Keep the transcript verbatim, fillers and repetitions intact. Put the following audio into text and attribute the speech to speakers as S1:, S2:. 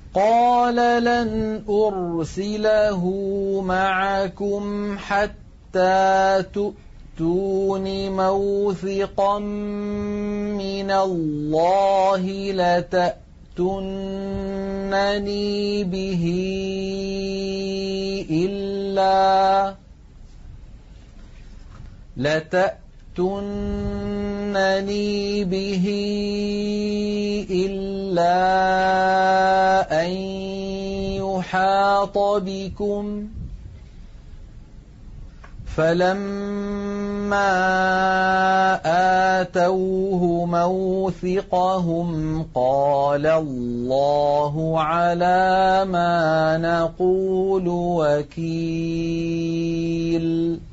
S1: قال لن أرسله معكم حتى تؤتون موثقا من الله لتأتونني به إلا لتأتونني به إلا أن يحاط بكم. فلما آتوه موثقهم قال الله على ما نقول وكيل.